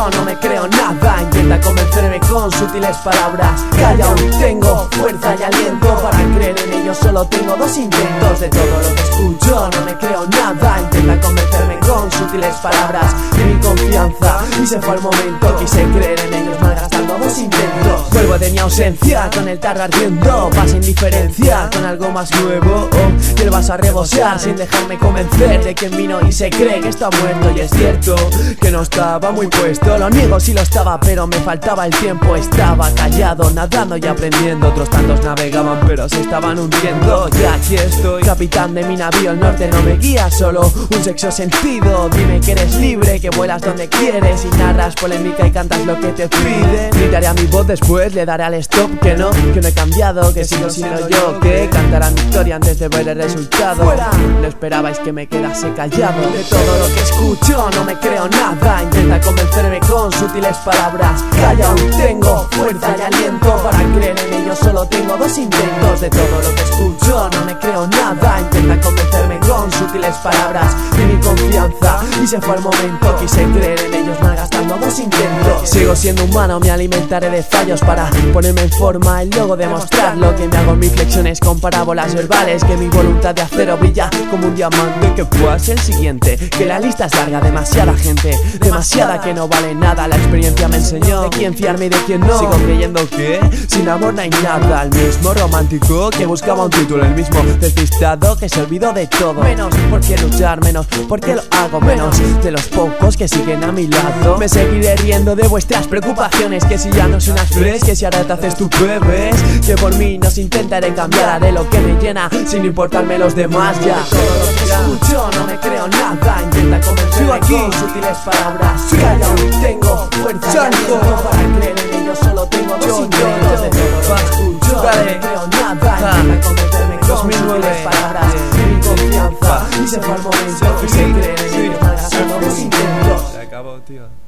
escucho, no me creo nada. Intenta convencerme con sutiles palabras. Calla, aún tengo fuerza y aliento para creer en ello, solo tengo dos intentos. De todo lo que escucho, no me creo nada. Intenta convencerme con sutiles palabras de mi confianza, y se fue al momento. Quise creer en ellos malgastando dos intentos. Vuelvo de mi ausencia con el tarro ardiendo. Pasa indiferencia con algo más nuevo, y él vas a rebosar sin dejarme convencer de quien vino y se cree que está muerto. Y es cierto que no estaba muy puesto, lo niego si lo estaba, pero me faltaba el tiempo. Estaba callado, nadando y aprendiendo. Otros tantos navegaban pero se estaban hundiendo. Y aquí estoy, capitán de mi navío. El norte no me guía, solo un sexo sentido. Dime que eres libre, que vuelas donde quieres y narras polémica y cantas lo que te piden. Gritaré a mi voz después, le daré al stop. Que no he cambiado, que sigo siendo yo, que cantará mi historia antes de ver el resultado. Fuera. No esperabais que me quedase callado. De todo lo que escucho no me creo nada. Intenta convencerme con sutiles palabras. Calla, aún tengo fuerza y aliento para creer en ello, solo tengo dos intentos. De todo lo que escucho no me creo nada. Intenta convencerme con sutiles palabras de mi confianza, y se fue al momento. Quise creer en ellos malgastando dos intentos. Sigo siendo humano, me alimentaré de fallos para ponerme en forma y luego demostrar lo que me hago en mis flexiones con parábolas verbales. Que mi voluntad de acero brilla como un diamante. Que pase el siguiente, que la lista es larga, demasiada gente, demasiada que no vale nada. La experiencia me enseñó de quién fiarme y de quién no. Sigo creyendo que sin amor no hay nada. El mismo romántico que buscaba un título, el mismo despistado que se olvidó de todo. Menos porque luchar, menos porque lo hago, menos de los pocos que siguen a mi lado. Me seguiré riendo de vuestras preocupaciones, que si ya no son actores, que si ahora te haces tu bebés, que por mí nos intentaré cambiar, haré lo que me llena sin importarme los demás ya. De todo lo que escucho no me creo nada. Intenta convencerme con sutiles palabras. Calla, aún tengo fuerza y aliento para creer en ello, solo tengo dos intentos. De todo lo que escucho no me creo nada. Intenta convencerme con sutiles palabras de mi confianza, y se fue al momento. Quise creer en ello malgastando dos intentos. Se acabó, tío.